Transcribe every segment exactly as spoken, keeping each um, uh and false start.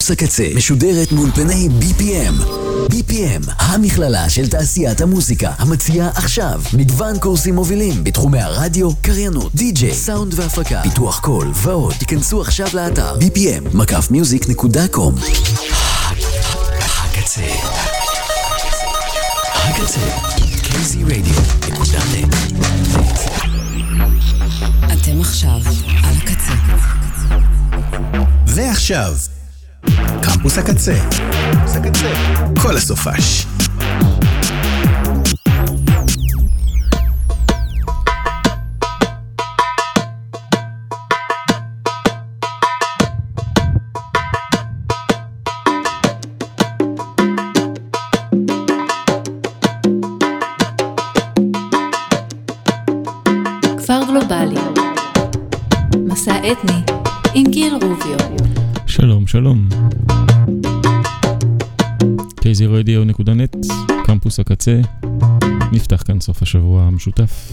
קמפוס הקצה משודרת מאולפני בי פי אם. בי פי אם, המכללה של תעשיית המוזיקה, המציעה עכשיו מגוון קורסים מובילים בתחומי הרדיו, קריינות, די-ג'יי, סאונד והפקה, פיתוח קול ועוד. תיכנסו עכשיו לאתר בי פי אם מקף מיוזיק נקודה קום. הקצה הקצה קיי זי רדיו נקודה נט. אתם עכשיו על הקצה. ועכשיו קמפוס הקצה, קמפוס הקצה, כל הסופש. כפר גלובלי, מסע אתני עם גיל רוביו. שלום, שלום. קיי זי רדיו נקודה נט, קמפוס הקצה. נפתח כאן סוף השבוע המשותף.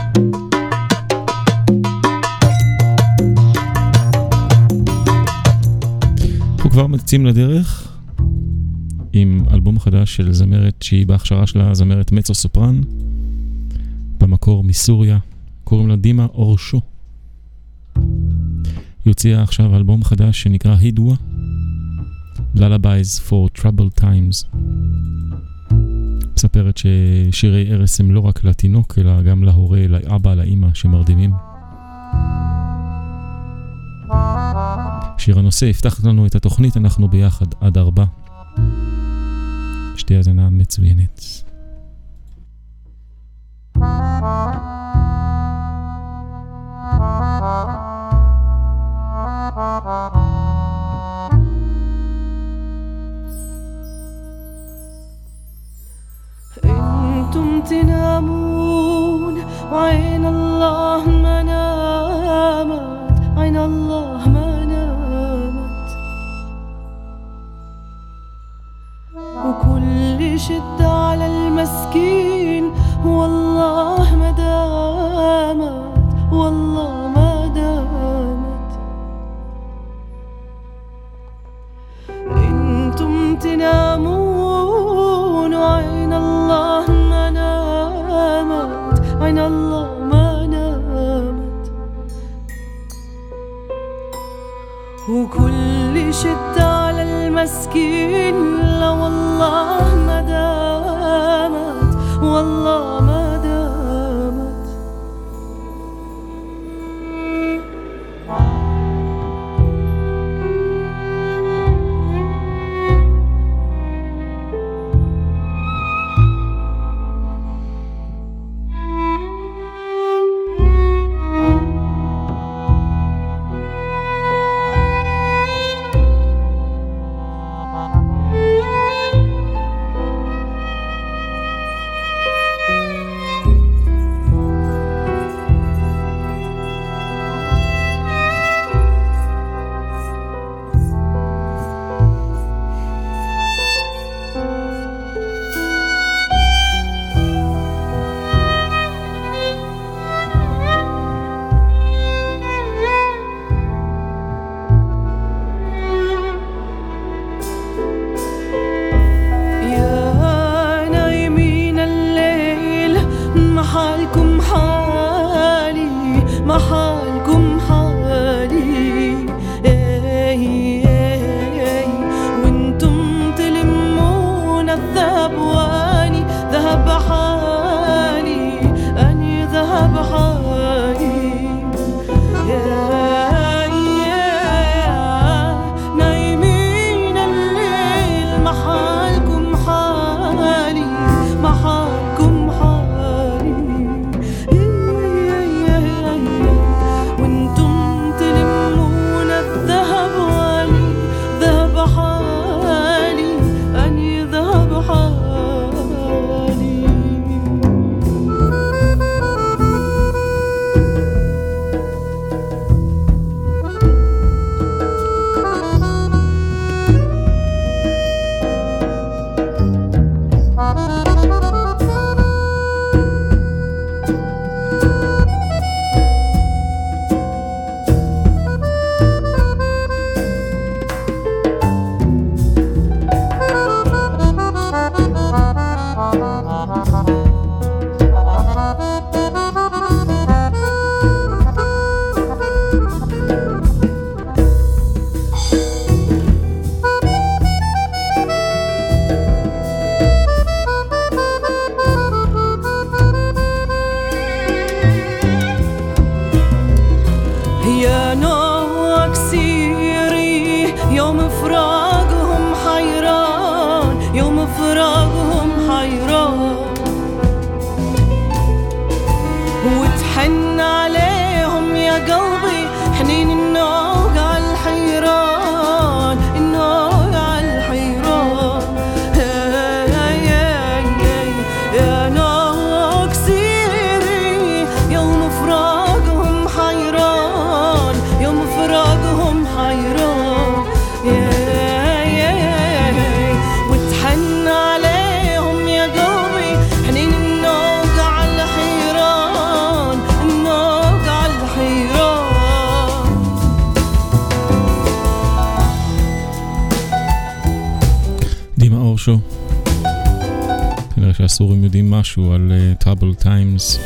אנחנו כבר מצאים לדרך עם אלבום חדש של זמרת שהיא בהכשרה שלה זמרת מצו סופרן, במקור מסוריה, קוראים לה דימה אורשו. היא הוציאה עכשיו אלבום חדש שנקרא הידווה, Lullabies for Troubled Times. מספרת ששירי ערש הם לא רק לתינוק, אלא גם להורה, לאבא, לאמא שמרדימים. שיר הנושא יפתח לנו את התוכנית, אנחנו ביחד עד ארבע. שתהיה האזנה מצוינת. انتم تنامون وعين الله ما نامت عين الله ما نامت وكل شدة على المسكين والله ما دامت والله ما دامت انتم تنامون وعين الله ما نامت عين الله ما نامت وكل شدة على المسكين لا والله ما دامت والله ما دامت فراقهم حيران يوم فراقهم حيران وتحن عليهم يا قلبي حنين النوق على الحيران النوق على الحيران يا نوق سيري يوم فراقهم حيران يوم فراقهم حيران وتحن عليهم يا قلبي حنين النوق على الحيران النوق على الحيران דימה אורשו, כנראה שהסורים יודעים משהו על uh, Troubled Times.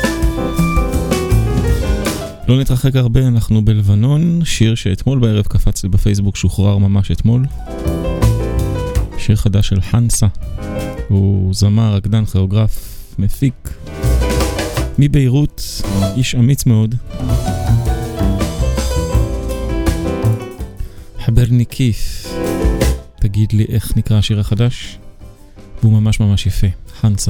לא נתרחק הרבה, אנחנו בלבנון, שיר שאתמול בערב קפץ לי בפייסבוק, שוחרר ממש אתמול. שיר חדש של חנסה, הוא זמר, רקדן, כוריאוגרף, מפיק, מביירות, איש אמיץ מאוד. חברני כיף, תגיד לי איך נקרא השיר החדש? והוא ממש ממש יפה, חנסה.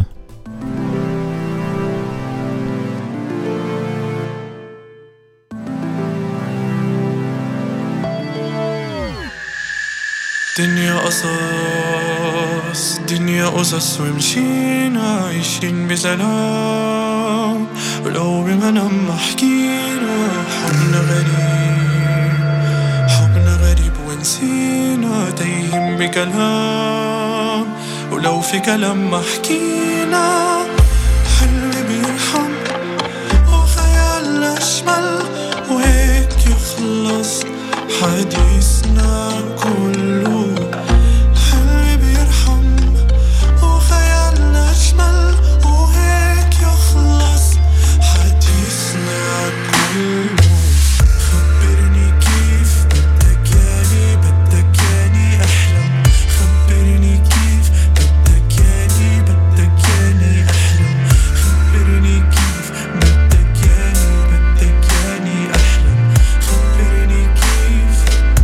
دنيا قصص دنيا قصص ومشينا عايشين بسلام ولو بمنام حكينا حبنا غريب حبنا غريب ونسينا تايهين بكلام ولو في كلام ما حكينا حلم بيرحم وخيال أشمل وهيك يخلص حديثنا كله حلم بيرحم وخيالنا أجمل وهيك يخلص حديثنا كله خبرني كيف بدك ياني بدك ياني أحلم خبرني كيف بدك ياني بدك ياني أحلم خبرني كيف بدك ياني بدك ياني أحلم خبرني كيف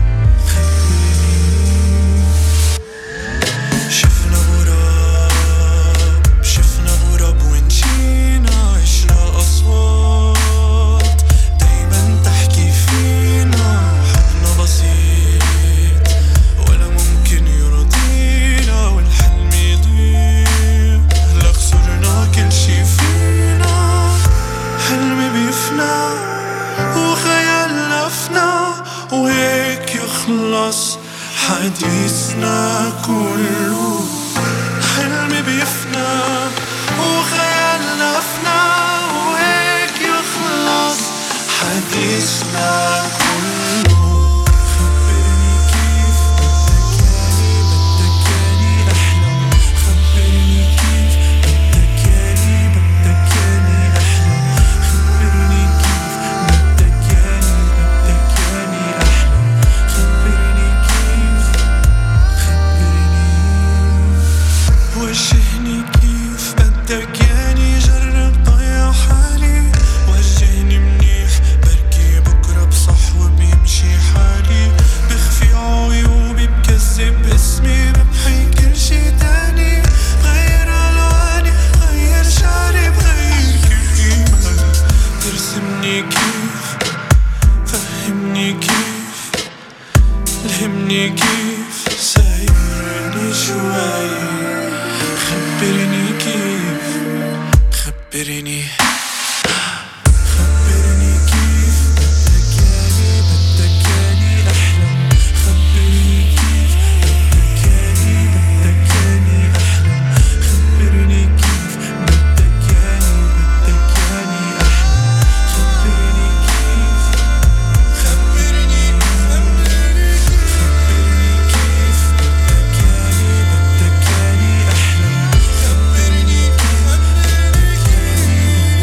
شفنا غراب شفنا غراب ونجينا عشنا أصوات دايما تحكي فينا حبنا بسيط ولا ممكن يرضينا والحلم يضيع هلا خسرنا كل شي فينا حلمي بيفنى وخيالنا فنى وهيك يخلص حديثنا كله حلمي بيفنى وخيالنا فنى وهيك يخلص حديثنا كله خبرني كيف بدك ياني بدك ياني أحلم خبرني كيف بدك ياني بدك ياني أحلم خبرني كيف بدك ياني بدك ياني أحلم خبرني كيف خبرني وجهني كيف بدك ياني جرب ضيع حالي وجهني منيح بركي بكرة بصحوة بيمشي حالي بخفي عيوبي بكذب اسمي بمحي كل شي تاني بغير ألواني بغير شعري بغير كيف ترسمني كيف فهمني كيف الهمني كيف سايرني شوي خبرني كيف خبرني خبرني كيف بدك ياني بدك ياني أحلم خبرني كيف بدك ياني بدك ياني أحلم خبرني كيف بدك ياني بدك ياني أحلم خبرني كيف خبرني خبرني خبرني كيف بدك ياني بدك ياني أحلم خبرني كيف بدك ياني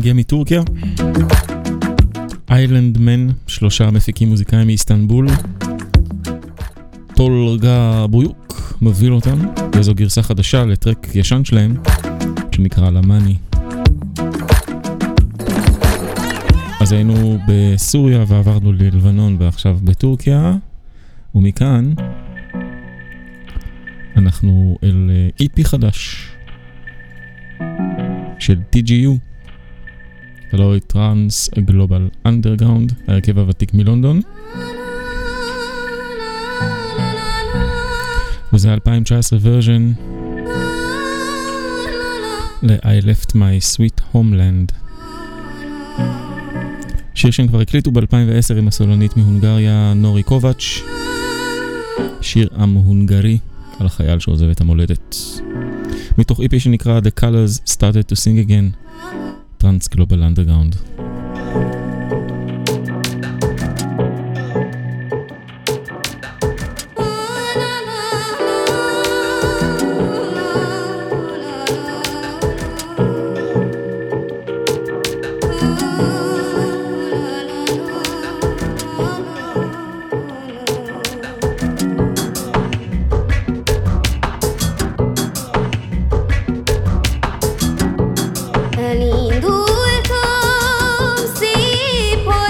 מגיע מטורקיה. איילנד מן, שלושה מפיקים מוזיקאים מאיסטנבול. טולגה בויוק מוביל אותם, וזו גרסה חדשה לטרק ישן שלהם, שנקרא למאני. אז היינו בסוריה ועברנו ללבנון ועכשיו בטורקיה, ומכאן אנחנו אל אי פי חדש של טי ג'י יו, הלוא היא טרנס גלובל אנדרגראונד, ההרכב הוותיק מלונדון, וזה אלפיים תשע עשרה ורז'ן ל-I left my sweet homeland, שיר שהם כבר הקליטו ב-אלפיים ועשר עם הסולנית מהונגריה נורי קובץ', שיר עם הונגרי על החייל שעוזב את המולדת, מתוך אי פי שנקרא The Colors Started to Sing Again, טרנס גלובל אנדרגראונד. Lindo e tão simples.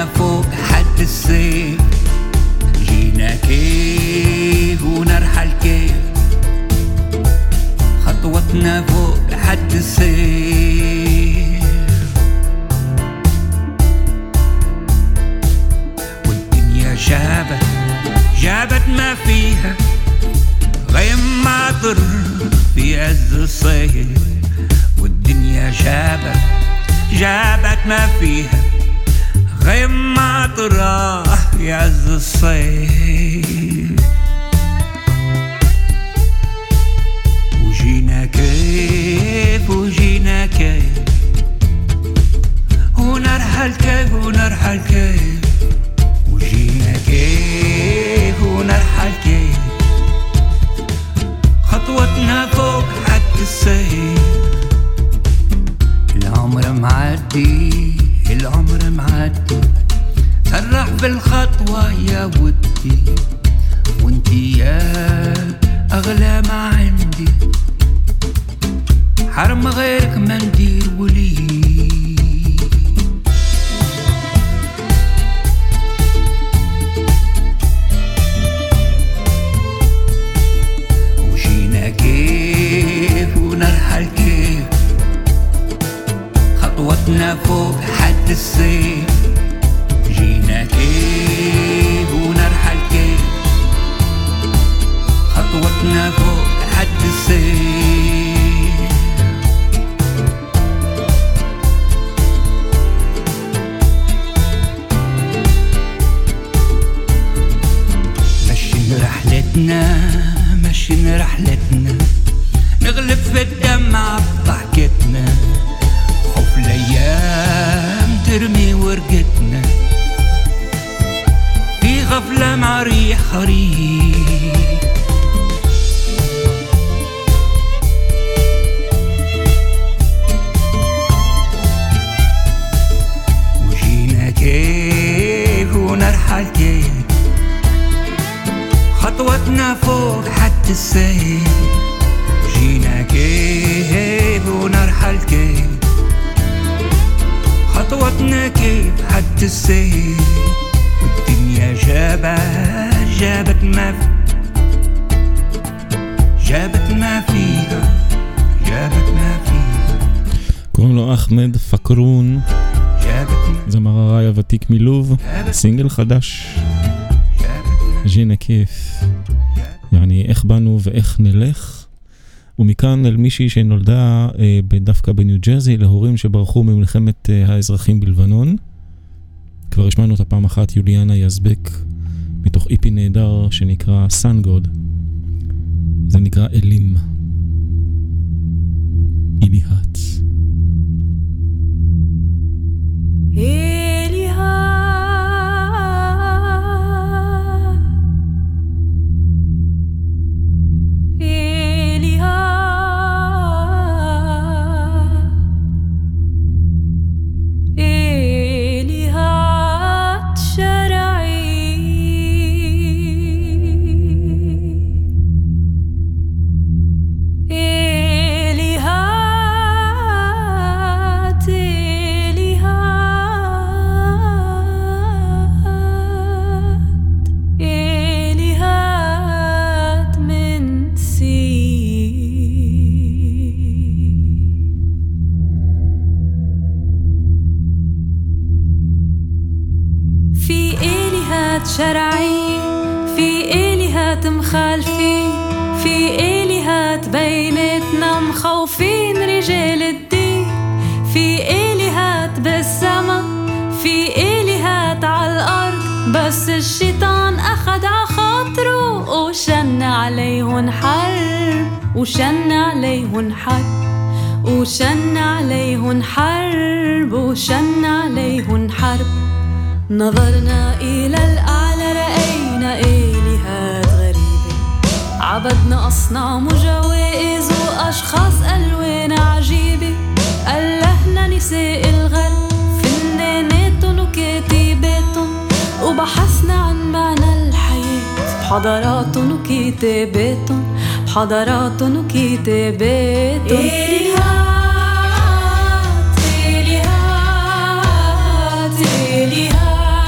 خطوتنا فوق حد السيف جينا كيف ونرحل كيف خطوتنا فوق حد السيف والدنيا جابت جابت ما فيها غيم ماطر في عز الصيف والدنيا جابت جابت ما فيها غيم ماطر في عز الصيف وجينا كيف وجينا كيف ونرحل كيف ونرحل كيف وجينا كيف ونرحل كيف خطوتنا فوق حد السيف العمر معدي العمر معدي سرح بالخطوة يا ودي وانتي يا أغلى ما عندي حرم غيرك ما ندير ولي وجينا كيف ونرحل كيف خطوتنا فوق حد السيف جينا كيف ونرحل كيف خطوتنا فوق حد السيف مشين رحلتنا مشين رحلتنا نغلب في الدمع بضحكتنا خوف الأيام ترمي ورقتنا في غفلة مع ريح خريف وجينا كيف ونرحل كيف خطوتنا فوق حد السيف جينا كيف ونرحل كيف خطوتنا كيف حد السيف والدنيا جابت جابت ما في جابت ما فيها جابت ما فيها קוראים לו אחמד פקרון, זמר הראי הוותיק מלוב, סינגל חדש, ג'ינה כיף, יעני איך באנו ואיך נלך. ומכאן אל מישהי שנולדה אה, דווקא בניו ג'רזי, להורים שברחו ממלחמת אה, האזרחים בלבנון. כבר השמענו אותה פעם אחת, יוליאנה יזבק, מתוך איפי נהדר שנקרא סנגוד. זה נקרא אלים. איליהת. شرعي في إلهات مخالفين في إلهات بيناتنا مخوفين رجال الدين في إلهات بالسما في إلهات على الأرض بس الشيطان أخد عخاطره وشن عليهن حرب وشن عليهن حرب وشن عليهن حرب وشن عليهن حرب نظرنا إلى الأعلى رأينا إلهات غريبة عبدنا أصنام وجوائز وأشخاص ألوان عجيبة ألهنا نساء الغرب فناناتهم وكاتباتهم وبحثنا عن معنى الحياة بحضاراتهم وكتاباتهم بحضاراتهم وكتاباتهم إلهات إلهات إلهات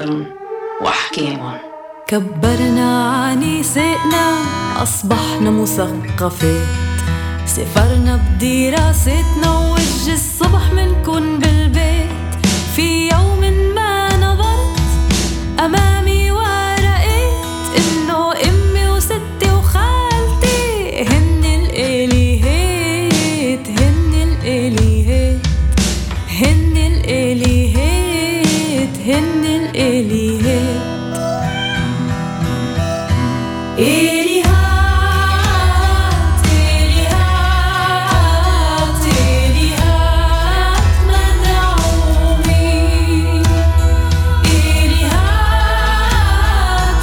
أسرار وأحكام. كبرنا عنيستنا أصبحنا مثقفات، سافرنا بدراستنا ووجه الصبح منكن بالبيت. في يوم ما نظرت أمامي ورأيت إنه أمي وستي وخالتي هن الإلهات، هن الإلهات، هن الإلهات، هن الإلهات. إلهات إلهات إلهات مدعومين، إلهات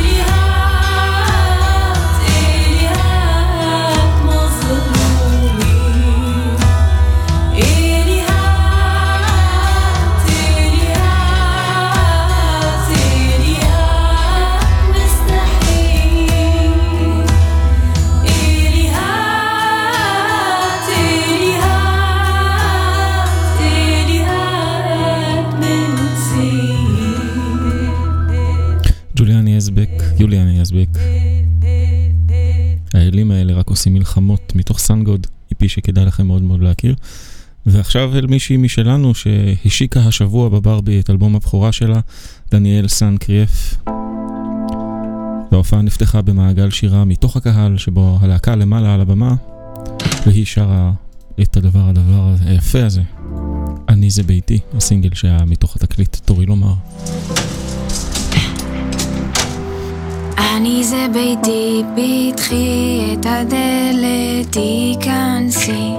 إلهات إلهات مظلومين، إلهات إلهات إلهات مستحيل، إلهات إلهات إلهات منسيين. ג'וליאני יזבק, יוליאני יזבק. האלים האלה רק עושים מלחמות מתוך סנגוד, איפי שכדאי לכם מאוד מאוד להכיר. ועכשיו אל מישהי משלנו שהשיקה השבוע בברבי את אלבום הבכורה שלה, דניאל סן קריאף. וההופעה נפתחה במעגל שירה מתוך הקהל שבו הלהקה למעלה על הבמה, והיא שרה את הדבר הדבר היפה הזה, אני זה ביתי, הסינגל שהיה מתוך התקליט תורי לומר. אני זה ביתי, פתחי את הדלת, תיכנסי.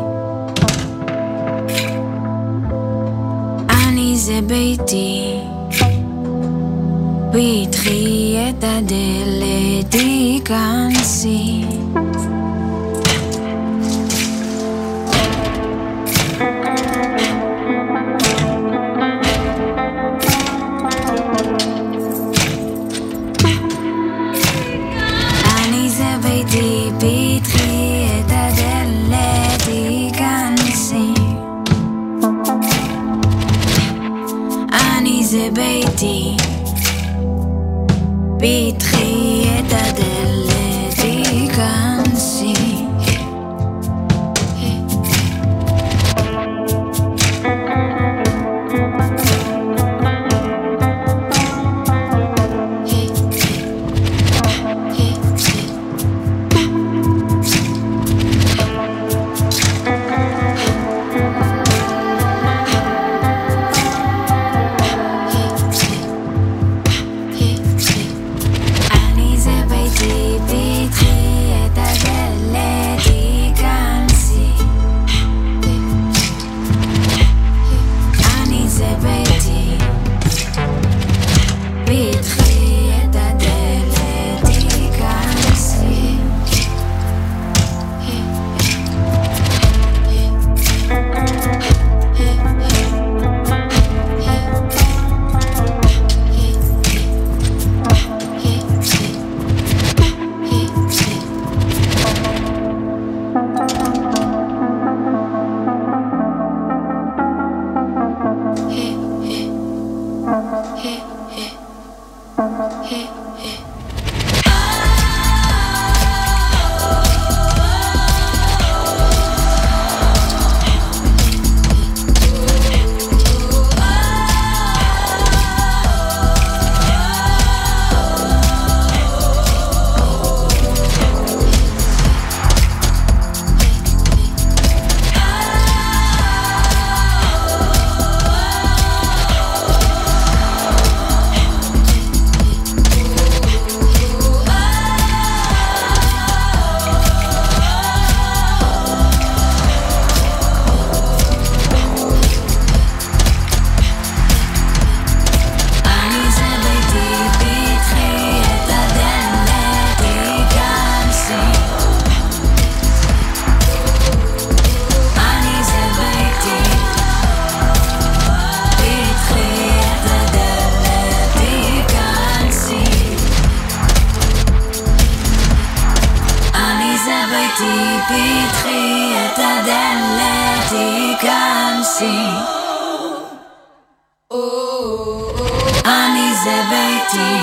אני זה ביתי, פתחי את הדלת, תיכנסי. אני זה ביתי, פתחי את הדלת, תיכנסי. אני זה ביתי, פתחי את הדלת, תיכנסי. אני זה ביתי, פתחי את הדלת, תיכנסי. אני זה ביתי, פתחי את הדלת, תיכנסי. פתחי את הדלת, תיכנסי. אני זה ביתי,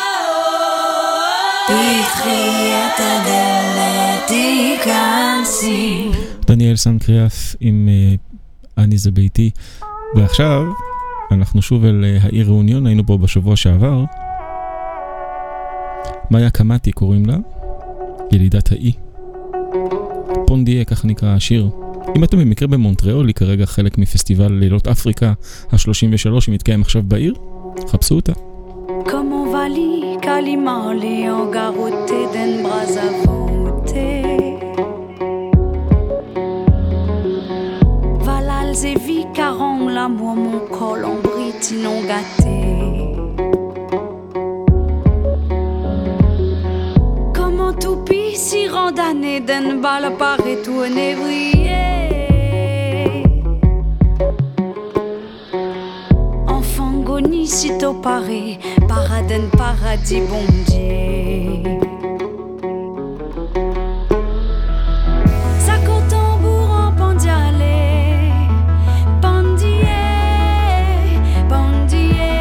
פתחי את הדלת, תיכנסי. דניאל סנקריאף עם uh, אני זה ביתי. ועכשיו אנחנו שוב אל uh, העיר ראוניון, היינו פה בשבוע שעבר. מאיה קמאטי קוראים לה, ילידת האי. פונדיה, כך נקרא השיר. אם אתם במקרה במונטריאול, היא כרגע חלק מפסטיבל לילות אפריקה ה-שלושים ושלוש שמתקיים עכשיו בעיר, חפשו אותה. Comment va li calimali en garoté den brazavote Valal zevi caron l'amour mon col en briti non gâté Comment tout pis si randané den bal apparaît tout névrier Goni sitôt paré, paraden paradis bon Dieu. Ça court tambour en pandialé, pandier, pandier.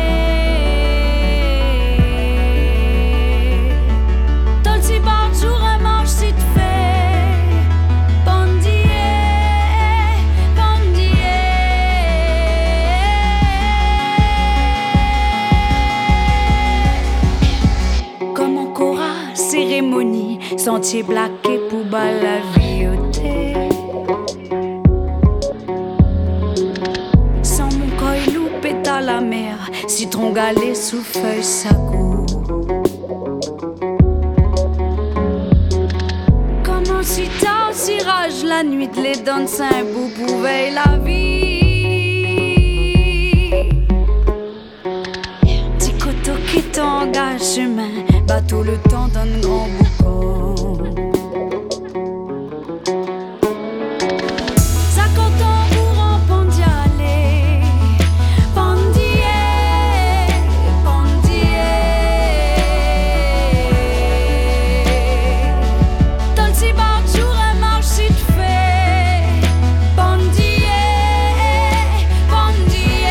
Tolsi bar jour un marche si te fait, pandier, pandier. Cérémonie, sentier blaqué pour balavioter. Sans mon coilou pète à la mer, citron galé sous feuille sagou. Comment si tard, si rage la nuit, les dents saint bout pouvait la vie. Petit coteau qui t'engage chemin. Bateau le temps d'un grand boucan. Ça compte tambour en pandialé, pandier, pandier. Tolsi bar jour un marche si te fait, pandier, pandier.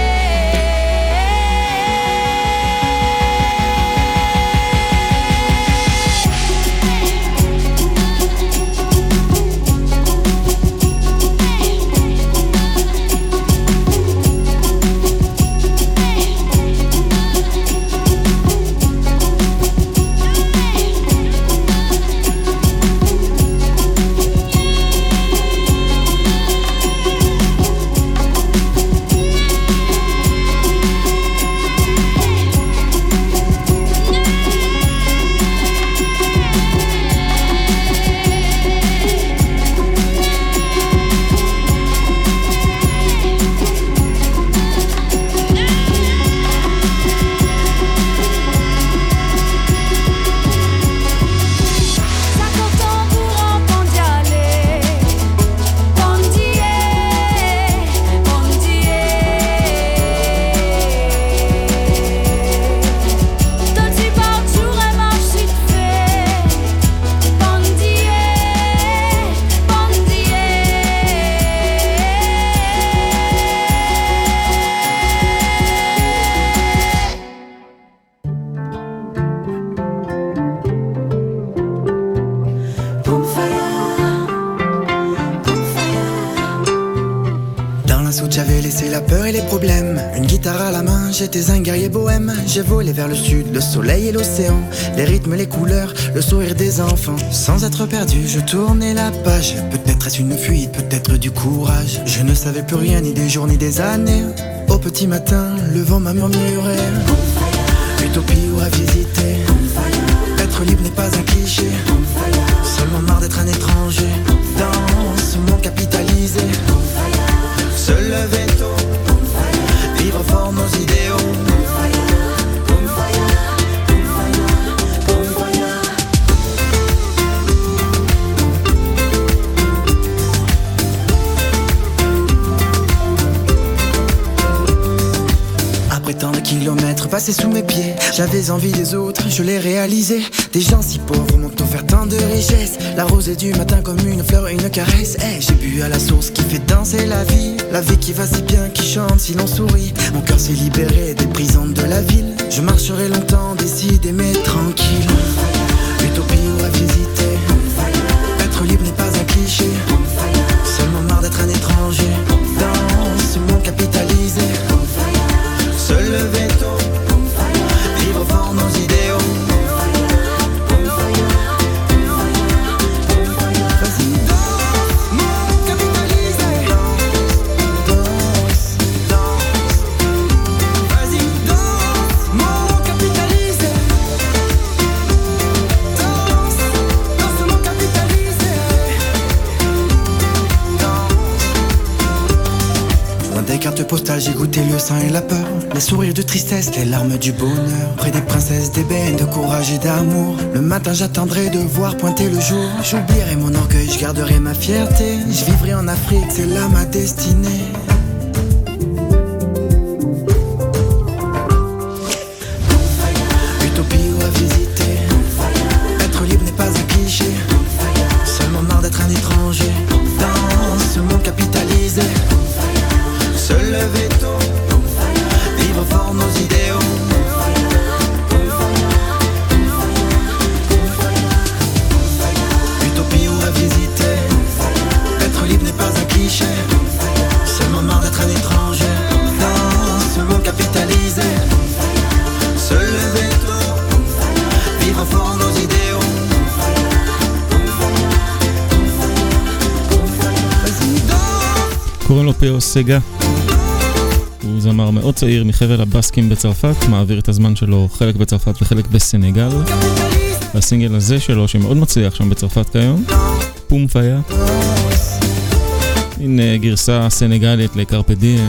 J'avais laissé la peur et les problèmes. Une guitare à la main, j'étais un guerrier bohème. J'ai volé vers le sud, le soleil et l'océan. Les rythmes, les couleurs, le sourire des enfants. Sans être perdu, je tournais la page. Peut-être est-ce une fuite, peut-être du courage. Je ne savais plus rien, ni des jours, ni des années. Au petit matin, le vent m'a murmuré. Utopie ou à visiter. Être libre n'est pas un cliché. Seulement marre d'être un étranger dans ce monde capitalisé. Se lever tôt, vivre fort nos idéaux. Après tant de kilomètres passés sous mes pieds, j'avais envie des autres, je l'ai réalisé. Des gens si pauvres m'ont offert tant de richesses. La rosée du matin comme une fleur, une caresse. Hey, j'ai bu à la source qui fait danser la vie. La vie qui va si bien, qui chante si l'on sourit. Mon cœur s'est libéré des prisons de la ville. Je marcherai longtemps, décidé mais tranquille. Utopie ou à visiter. Être libre n'est pas un cliché. Seulement marre d'être un étranger dans ce monde capitalisé. Se lever tôt, vivre fort nos idéaux. Vas-y, danse, monde capitalisé. Danse, danse. Vas-y, danse, monde capitalisé. Danse, dans ce monde capitalisé. Danse. Loin des cartes postales, j'ai goûté le sang et la peur. Les sourires de tristesse, les larmes du bonheur. Près des princesses, d'ébène, de courage et d'amour. Le matin j'attendrai de voir pointer le jour. J'oublierai mon orgueil, je garderai ma fierté. Je vivrai en Afrique, c'est là ma destinée. Utopie ou à visiter. Être libre n'est pas un cliché. Seulement marre d'être un étranger dans ce monde capitalisé. Se lever tôt, vivre fort nos idéaux. Utopie ou à visiter. Être libre n'est pas un cliché. Seulement marre d'être un étranger dans ce monde capitalisé. Se lever tôt, vivre fort nos idéaux. Vas-y, danse. קוראים לו פיאו סגה. הוא זמר מאוד צעיר מחבל הבסקים בצרפת, מעביר את הזמן שלו חלק בצרפת וחלק בסנגל. והסינגל הזה שלו, שמאוד מצליח שם בצרפת כיום, פום פיה. הנה גרסה סנגלית לקרפה דיאם,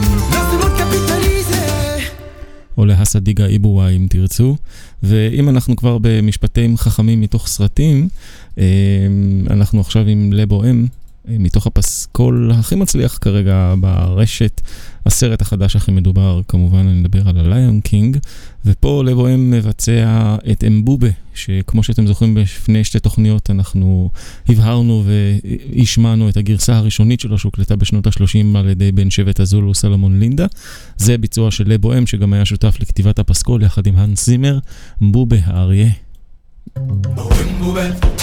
או להסדיגה איבואה אם תרצו. ואם אנחנו כבר במשפטים חכמים מתוך סרטים, אנחנו עכשיו עם לבוהם, מתוך הפסקול הכי מצליח כרגע ברשת, הסרט החדש הכי מדובר, כמובן אני מדבר על הליון קינג, ופה לבוהם מבצע את אמבובה, שכמו שאתם זוכרים בפני שתי תוכניות אנחנו הבהרנו והשמענו את הגרסה הראשונית שלו שהוקלטה בשנות ה-שלושים על ידי בן שבט הזולו סלומון לינדה. זה ביצוע של לבוהם שגם היה שותף לכתיבת הפסקול יחד עם הנס זימר. אמבובה האריה. אמבובה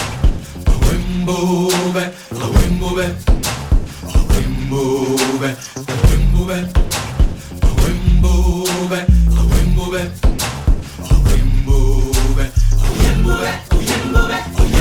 Wimbobe, Wimbobe, Wimbobe, Wimbobe, Wimbobe, Wimbobe, Wimbobe, Wimbobe,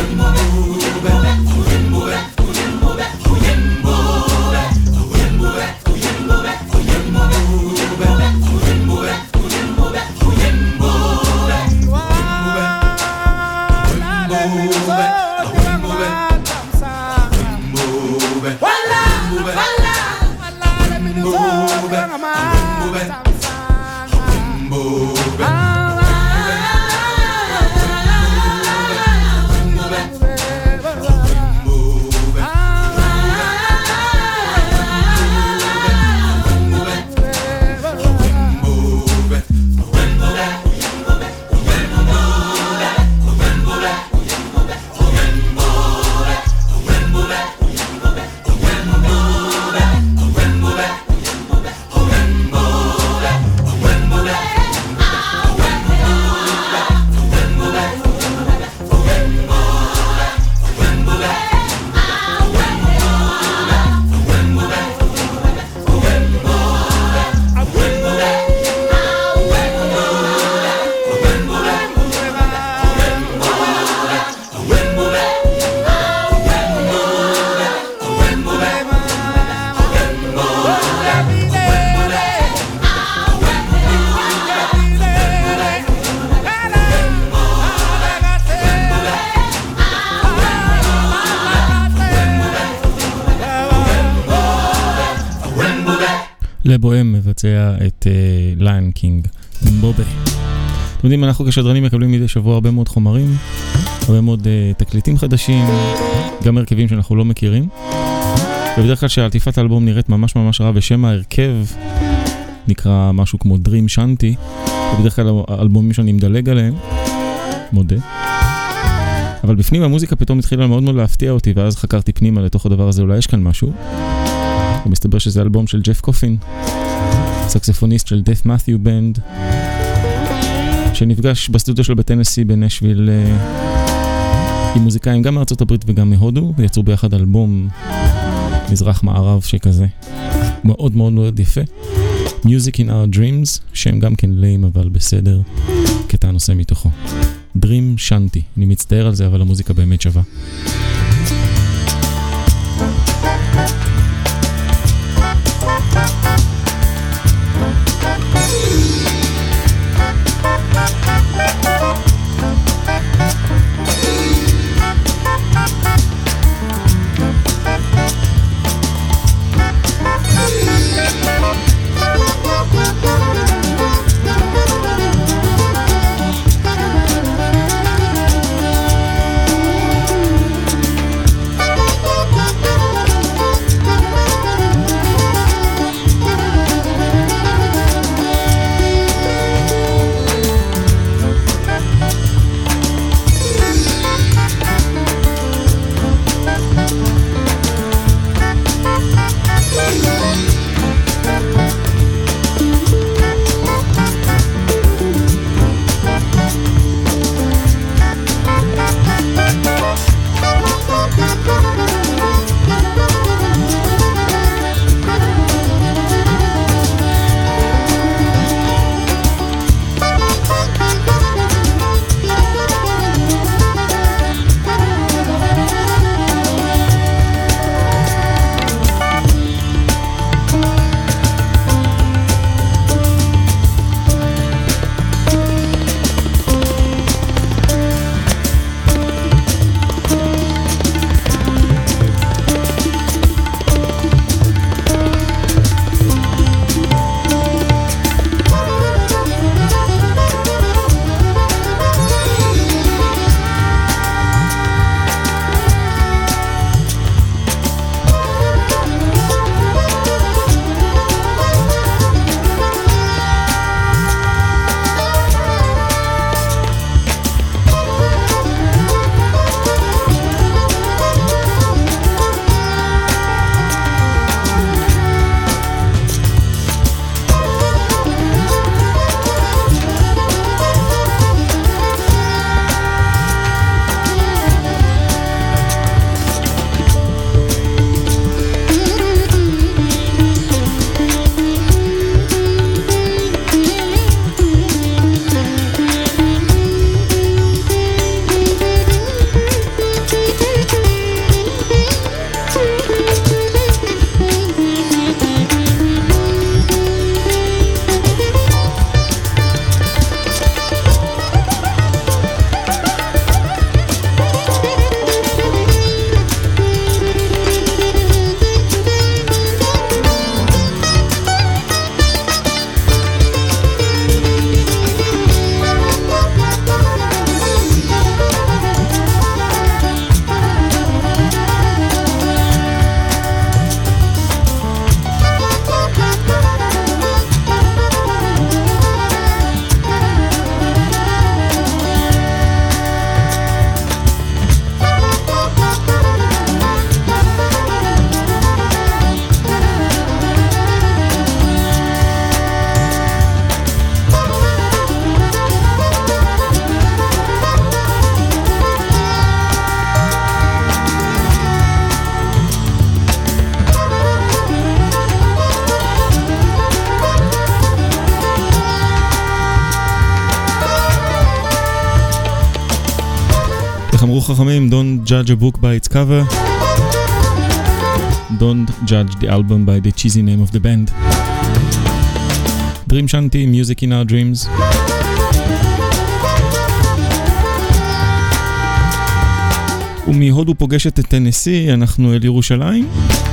לבוהם מבצע את ליון קינג, אמבובה. אתם יודעים, אנחנו כשדרנים מקבלים מדי שבוע הרבה מאוד חומרים, הרבה מאוד uh, תקליטים חדשים, גם הרכבים שאנחנו לא מכירים. ובדרך כלל שעטיפת האלבום נראית ממש ממש רע, ושם ההרכב נקרא משהו כמו Dream Shanty, ובדרך כלל האלבומים שאני מדלג עליהם, מודה. אבל בפנים המוזיקה פתאום התחילה מאוד מאוד להפתיע אותי, ואז חקרתי פנימה לתוך הדבר הזה, אולי יש כאן משהו. ומסתבר שזה אלבום של ג'ף קופין, סקספוניסט של דף מת'יו בנד, שנפגש בסטודיו שלו בטנסי בנשוויל עם מוזיקאים גם מארצות הברית וגם מהודו, ויצרו ביחד אלבום מזרח מערב שכזה מאוד מאוד מאוד יפה. Music in our Dreams, שהם גם כן ליים אבל בסדר, קטע נושא מתוכו. Dream Shanti, אני מצטער על זה אבל המוזיקה באמת שווה. אמרו חכמים, don't judge a book by its cover, don't judge the album by the cheesy name of the band. Dream Shanti, Music in our Dreams. ומהודו פוגשת את טנסי, אנחנו אל ירושלים.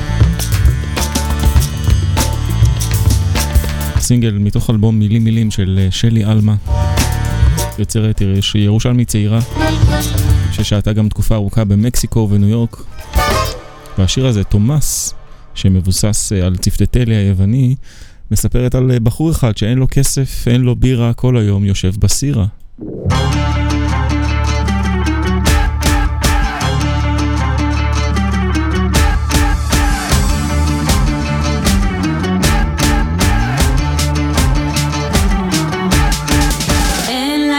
סינגל מתוך אלבום מילים מילים של שלי אלמה, יוצרת ירושלמית צעירה ששהתה גם תקופה ארוכה במקסיקו וניו יורק. והשיר הזה, תומאס, שמבוסס על צפתתלי היווני, מספרת על בחור אחד שאין לו כסף, אין לו בירה, כל היום יושב בסירה. En la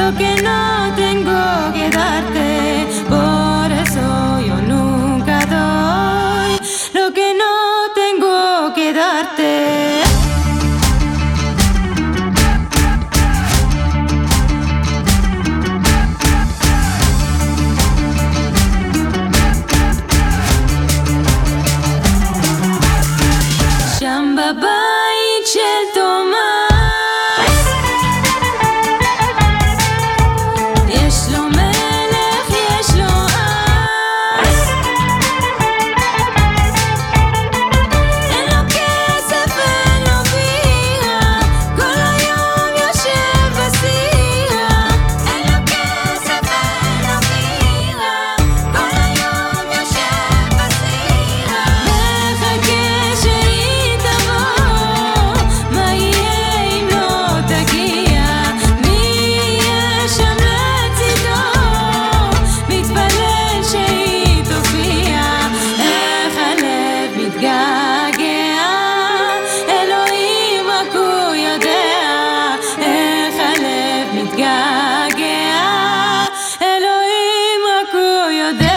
lo que no tengo que darte, por eso yo nunca doy lo que no tengo que darte. שם בבית של תומאס יש לו מלך, יש לו אס, אין לו כסף, אין לו בירה, כל היום יושב בסירה. אין לו כסף, אין לו בירה, כל היום יושב בסירה. מחכה שהיא תבוא, מה יהיה אם לא תגיע? מי יהיה שם לצידו? מתפלל שהיא תופיע. איך הלב מתגעגע, אלוהים רק הוא יודע. איך הלב מתגעגע, אלוהים רק הוא יודע.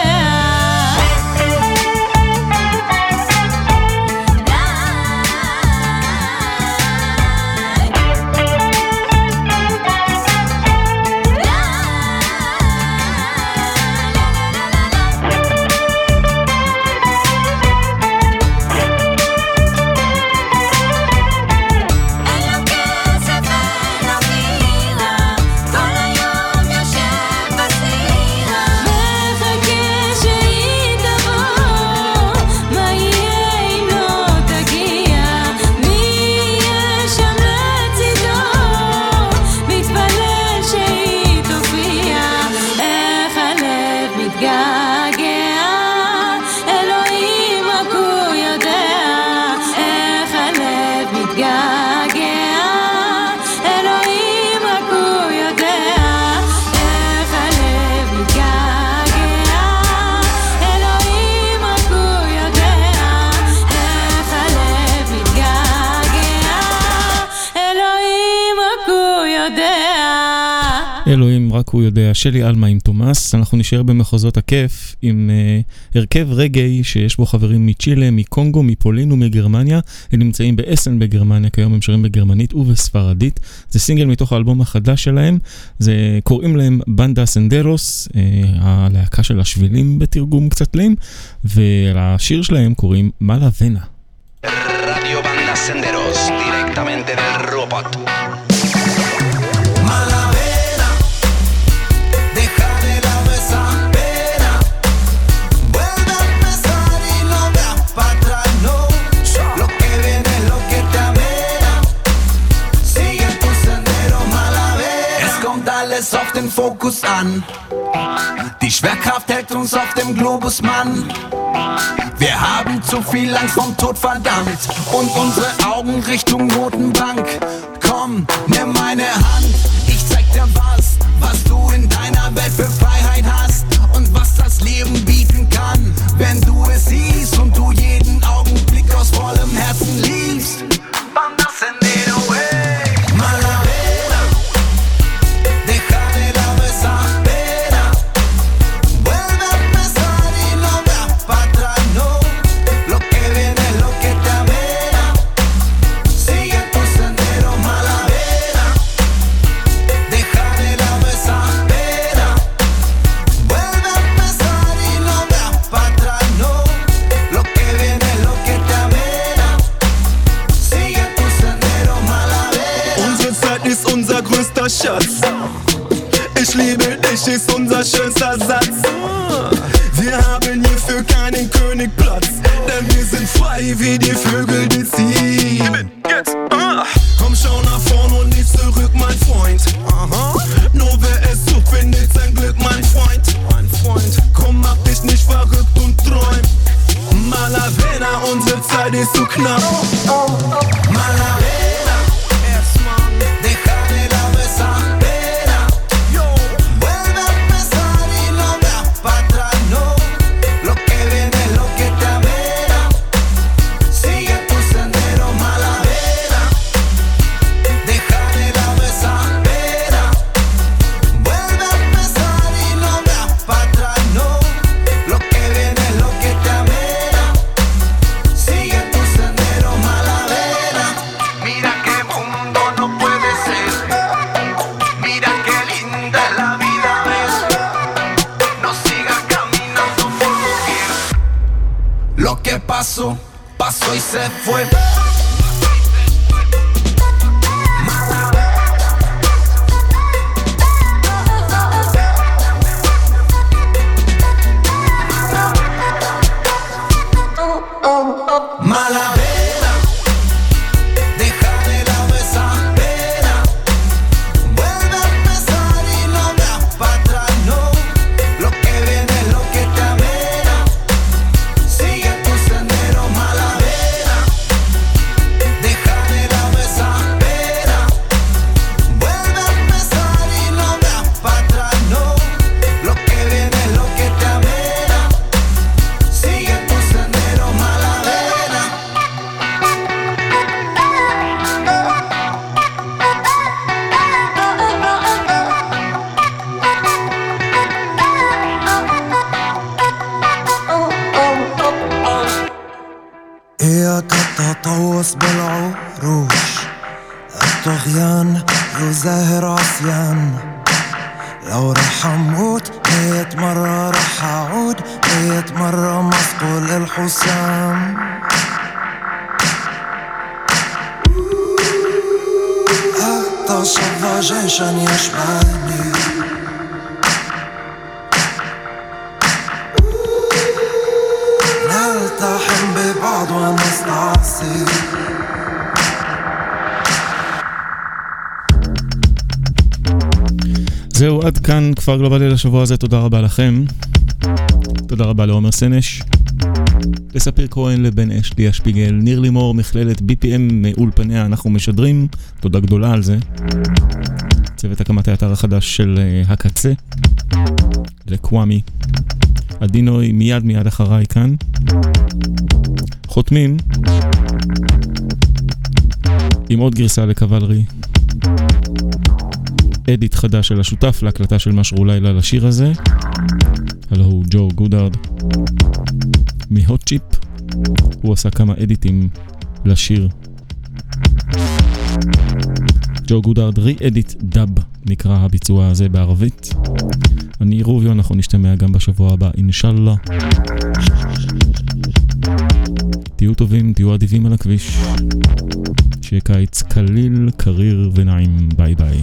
אין לו כסף, אין לו בירה, כל היום יושב בסירה. מחכה שהיא תבוא, מה יהיה אם לא תגיע? מי יהיה שם לצידו? מתפלל שהיא תופיע. איך הלב מתגעגע, אלוהים רק הוא יודע. איך הלב מתגעגע, אלוהים רק הוא יודע. איך הלב מתגעגע, אלוהים רק הוא יודע. איך הלב מתגעגע, אלוהים רק הוא יודע. אלוהים רק הוא יודע. שלי אלמה עם תומאס. אנחנו נשאר במחוזות הכיף עם uh, הרכב רגעי שיש בו חברים מצ'ילה, מקונגו, מפולין ומגרמניה. הם נמצאים באסן בגרמניה, כיום הם שרים בגרמנית ובספרדית. זה סינגל מתוך האלבום החדש שלהם. זה קוראים להם בנדה סנדרוס, uh, הלהקה של השבילים בתרגום קצת להם, ולשיר שלהם קוראים מלאבנה. Radio Banda Senderos, directamente del robot. Malavena, deja de la esa pena, vuelve a empezar y no veas para atrás, no. Lo que viene es lo que te avena, sigue tu sendero, Malavena. Es kommt alles auf den Fokus an, die Schwerkraft hält uns auf dem Globus, Mann. Wir haben zu viel Angst vom Tod, verdammt, und unsere Augen Richtung Roten Bank. Komm, nimm meine Hand, ich zeig dir was, was du in deiner Welt für Freiheit hast und was das Leben bieten kann, wenn du es siehst und du jeden Augenblick aus vollem Herzen liebst. Banda Sendero, hey. Malavena, deja de lado esa pena, vuelve a empezar y no veas para atrás, no. Lo que viene es lo que te avena, sigue tu sendero, Malavena. Deja de lado esa pena, vuelve a empezar y no veas para atrás, no. Lo que viene es lo que te avena, sigue tu sendero, Malavena. Unsere Zeit ist unser größter Schatz. Ich liebe dich ist unser schönster Satz. Wir haben hierfür keinen König Platz, denn wir sind frei wie die Vögel, die ziehen. Komm, schau nach vorn und nicht zurück, mein Freund. Nur wer es sucht, findet sein Glück, mein Freund. Komm, mach dich nicht verrückt und träum. Malavena, unsere Zeit ist so knapp. Malavena, deja de lado esa pena, vuelve a empezar y no veas para atrás, no. Lo que viene es lo que te avena, sigue tu sendero, Malavena. pasó, pasó y se fue. Malavena, déjale la mesa pena. Vuelve a empezar y no veas para atrás, no. Lo que viene es lo que te amena. Sigue tu sendero, Malavena. Déjale la mesa pena. Vuelve a empezar y no veas para atrás, no. Lo que viene es lo que te amena. Sigue tu sendero, Malavena. إياك التطوس بالعروش الطغيان يزاهر عصيان لو رح أموت مية مرة رح أعود مية مرة مسقول الحسام أتصفى جيشا يشبهني نلتحم ببعض ونستعصي זהו, עד כאן כפר גלובלי לשבוע הזה, תודה רבה לכם. תודה רבה לעומר סנש, לספיר כהן, לבן אש, ליה שפיגל, ניר לימור, מכללת בי פי אם מאולפניה אנחנו משדרים, תודה גדולה על זה. צוות הקמת האתר החדש של uh, הקצה, לקוואמי, הדינוי מיד מיד אחריי כאן. חותמים עם עוד גרסה לקבלרי, אדיט חדש של השותף להקלטה של משהו לילה לשיר הזה, הלו הוא ג'ו גודארד מהוט צ'יפ. הוא עשה כמה אדיטים לשיר. ג'ו גודארד רי-אדיט דאב נקרא הביצוע הזה בערבית. אני רוביו, אנחנו נשתמע גם בשבוע הבא אינשאללה. תהיו טובים, תהיו עדיבים על הכביש, שיהיה קיץ קליל, קריר ונעים. ביי ביי.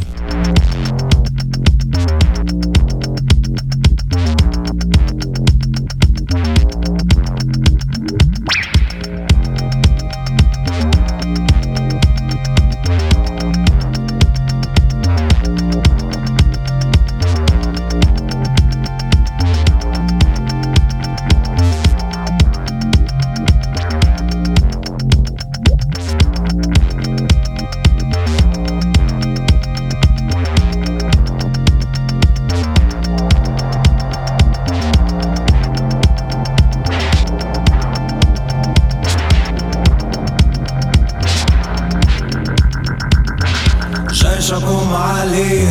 جيشكم علي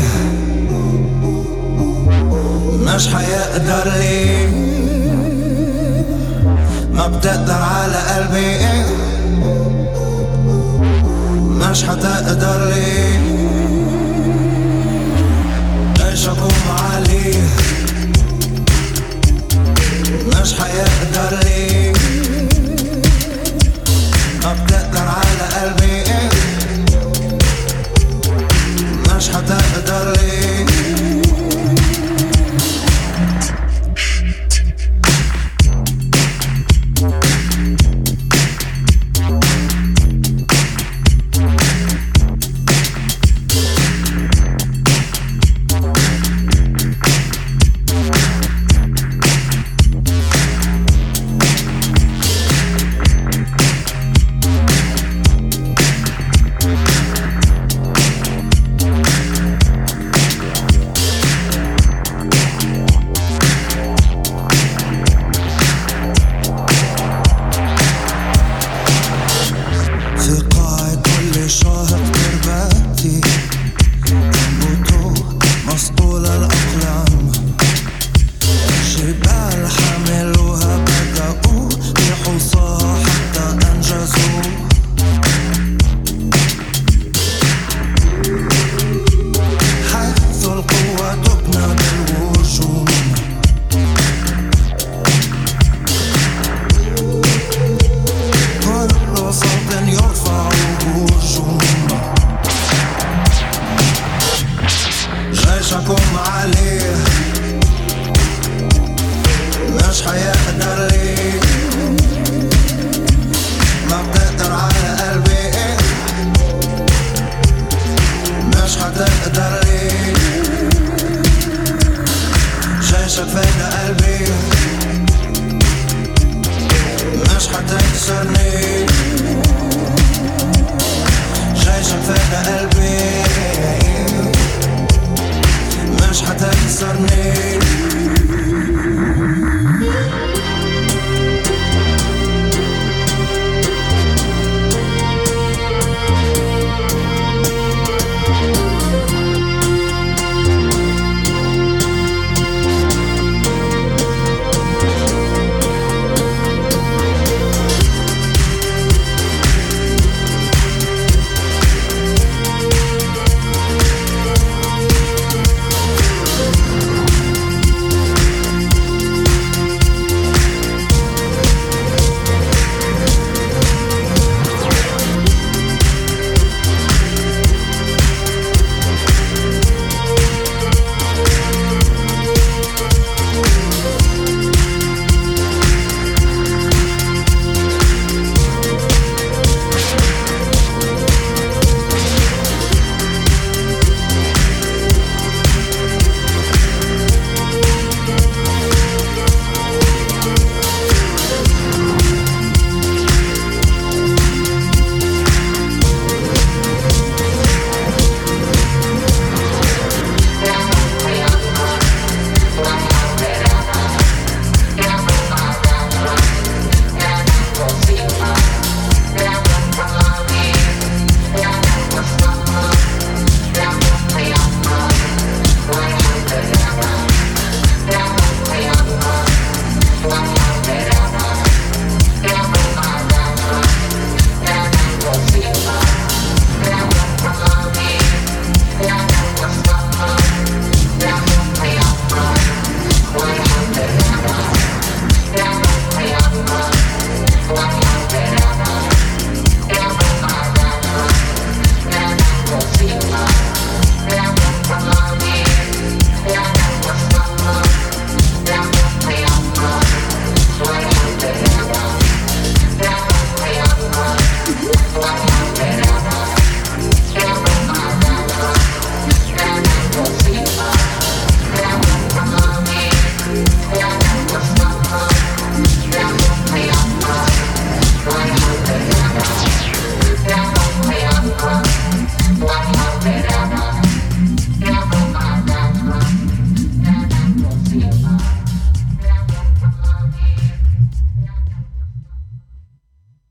مش حيقدر لي ما بتقدر على قلبي مش حتقدر لي جيشكم علي مش حيقدر لي ما بتقدر على قلبي مش حتقدر لي